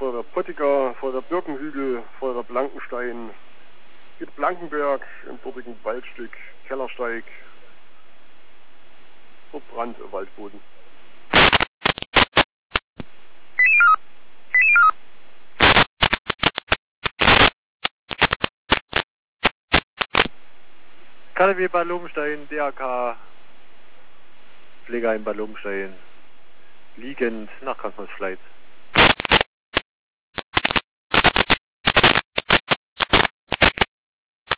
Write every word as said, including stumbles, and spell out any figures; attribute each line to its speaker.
Speaker 1: vor der Pottiger, vor der Birkenhügel, vor der Blankenstein, mit Blankenberg, im dortigen Waldstück, Kellersteig, Brand im Waldboden.
Speaker 2: K W Bad Lobenstein, D A K, Pflegeheim Bad Lobenstein, liegend nach Krankenhaus Schleit.